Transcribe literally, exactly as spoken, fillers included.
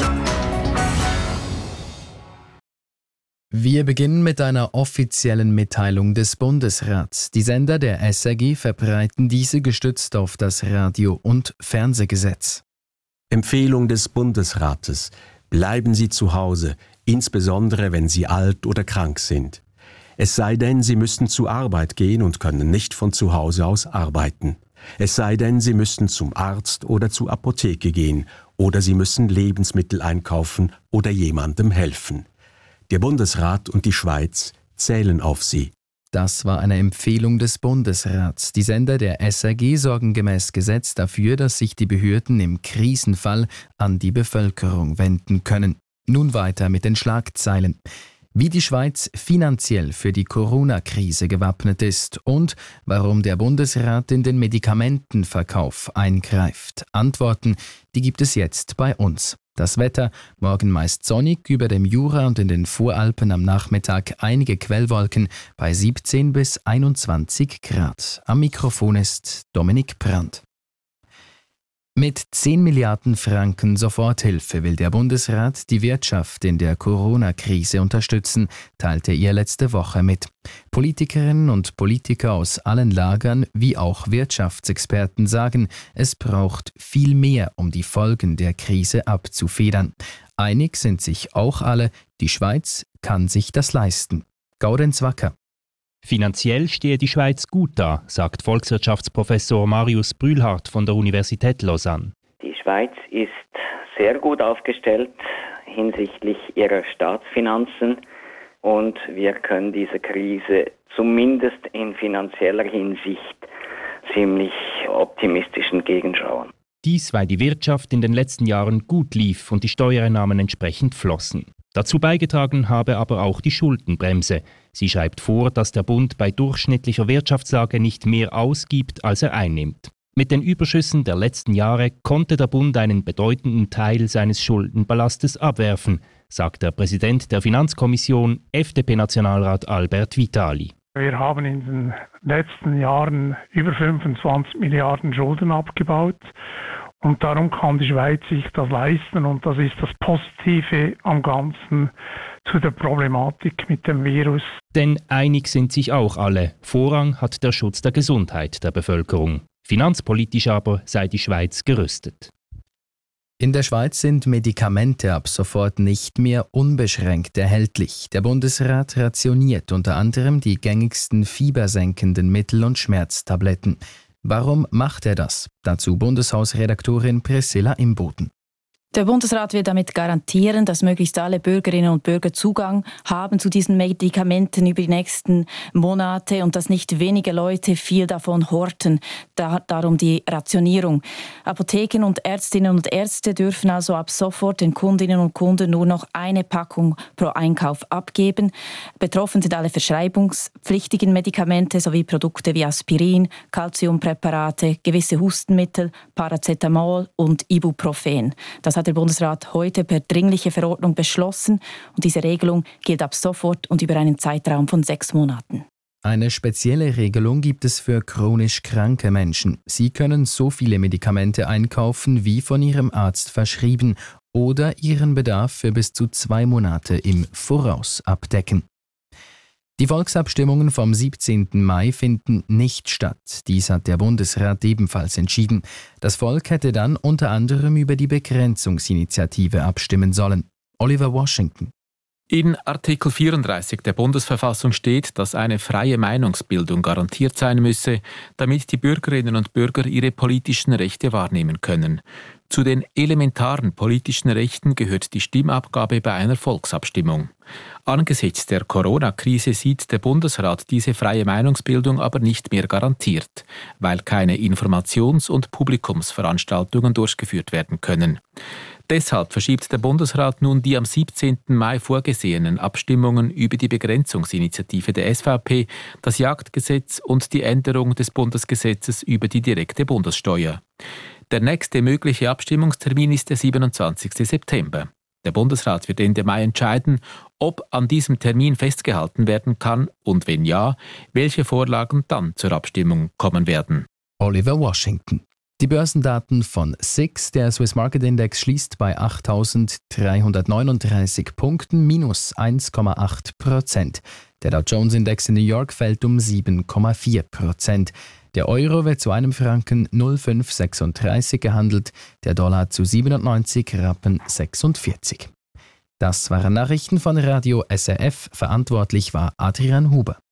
Wir beginnen mit einer offiziellen Mitteilung des Bundesrats. Die Sender der S R G verbreiten diese gestützt auf das Radio- und Fernsehgesetz. Empfehlung des Bundesrates: Bleiben Sie zu Hause, insbesondere wenn Sie alt oder krank sind. Es sei denn, Sie müssen zur Arbeit gehen und können nicht von zu Hause aus arbeiten. Es sei denn, Sie müssen zum Arzt oder zur Apotheke gehen oder Sie müssen Lebensmittel einkaufen oder jemandem helfen. Der Bundesrat und die Schweiz zählen auf Sie. Das war eine Empfehlung des Bundesrats. Die Sender der S R G sorgen gemäß Gesetz dafür, dass sich die Behörden im Krisenfall an die Bevölkerung wenden können. Nun weiter mit den Schlagzeilen. Wie die Schweiz finanziell für die Corona-Krise gewappnet ist und warum der Bundesrat in den Medikamentenverkauf eingreift. Antworten, die gibt es jetzt bei uns. Das Wetter, morgen meist sonnig, über dem Jura und in den Voralpen am Nachmittag einige Quellwolken bei siebzehn bis einundzwanzig Grad. Am Mikrofon ist Dominik Brandt. Mit zehn Milliarden Franken Soforthilfe will der Bundesrat die Wirtschaft in der Corona-Krise unterstützen, teilte er letzte Woche mit. Politikerinnen und Politiker aus allen Lagern wie auch Wirtschaftsexperten sagen, es braucht viel mehr, um die Folgen der Krise abzufedern. Einig sind sich auch alle, die Schweiz kann sich das leisten. Gaudenz Wacker. Finanziell stehe die Schweiz gut da, sagt Volkswirtschaftsprofessor Marius Brühlhardt von der Universität Lausanne. Die Schweiz ist sehr gut aufgestellt hinsichtlich ihrer Staatsfinanzen und wir können dieser Krise zumindest in finanzieller Hinsicht ziemlich optimistisch entgegenschauen. Dies, weil die Wirtschaft in den letzten Jahren gut lief und die Steuereinnahmen entsprechend flossen. Dazu beigetragen habe aber auch die Schuldenbremse. Sie schreibt vor, dass der Bund bei durchschnittlicher Wirtschaftslage nicht mehr ausgibt, als er einnimmt. Mit den Überschüssen der letzten Jahre konnte der Bund einen bedeutenden Teil seines Schuldenballastes abwerfen, sagt der Präsident der Finanzkommission, F D P-Nationalrat Albert Vitali. Wir haben in den letzten Jahren über fünfundzwanzig Milliarden Schulden abgebaut. Und darum kann die Schweiz sich das leisten und das ist das Positive am Ganzen zu der Problematik mit dem Virus. Denn einig sind sich auch alle. Vorrang hat der Schutz der Gesundheit der Bevölkerung. Finanzpolitisch aber sei die Schweiz gerüstet. In der Schweiz sind Medikamente ab sofort nicht mehr unbeschränkt erhältlich. Der Bundesrat rationiert unter anderem die gängigsten fiebersenkenden Mittel und Schmerztabletten. Warum macht er das? Dazu Bundeshausredaktorin Priscilla Imboden. Der Bundesrat will damit garantieren, dass möglichst alle Bürgerinnen und Bürger Zugang haben zu diesen Medikamenten über die nächsten Monate und dass nicht wenige Leute viel davon horten. Da, darum die Rationierung. Apotheken und Ärztinnen und Ärzte dürfen also ab sofort den Kundinnen und Kunden nur noch eine Packung pro Einkauf abgeben. Betroffen sind alle verschreibungspflichtigen Medikamente sowie Produkte wie Aspirin, Calciumpräparate, gewisse Hustenmittel, Paracetamol und Ibuprofen. Das hat der Bundesrat heute per dringliche Verordnung beschlossen und diese Regelung gilt ab sofort und über einen Zeitraum von sechs Monaten. Eine spezielle Regelung gibt es für chronisch kranke Menschen. Sie können so viele Medikamente einkaufen, wie von ihrem Arzt verschrieben oder ihren Bedarf für bis zu zwei Monate im Voraus abdecken. Die Volksabstimmungen vom siebzehnten Mai finden nicht statt. Dies hat der Bundesrat ebenfalls entschieden. Das Volk hätte dann unter anderem über die Begrenzungsinitiative abstimmen sollen. Oliver Washington. In Artikel vierunddreißig der Bundesverfassung steht, dass eine freie Meinungsbildung garantiert sein müsse, damit die Bürgerinnen und Bürger ihre politischen Rechte wahrnehmen können. Zu den elementaren politischen Rechten gehört die Stimmabgabe bei einer Volksabstimmung. Angesichts der Corona-Krise sieht der Bundesrat diese freie Meinungsbildung aber nicht mehr garantiert, weil keine Informations- und Publikumsveranstaltungen durchgeführt werden können. Deshalb verschiebt der Bundesrat nun die am siebzehnten Mai vorgesehenen Abstimmungen über die Begrenzungsinitiative der S V P, das Jagdgesetz und die Änderung des Bundesgesetzes über die direkte Bundessteuer. Der nächste mögliche Abstimmungstermin ist der siebenundzwanzigsten September. Der Bundesrat wird Ende Mai entscheiden, ob an diesem Termin festgehalten werden kann und wenn ja, welche Vorlagen dann zur Abstimmung kommen werden. Oliver Washington. Die Börsendaten von S I X, der Swiss Market Index, schließt bei achttausenddreihundertneununddreißig Punkten, minus eins Komma acht Prozent. Der Dow Jones Index in New York fällt um sieben Komma vier Prozent. Der Euro wird zu einem Franken null Komma fünf sechsunddreißig gehandelt, der Dollar zu siebenundneunzig Rappen sechsundvierzig. Das waren Nachrichten von Radio S R F. Verantwortlich war Adrian Huber.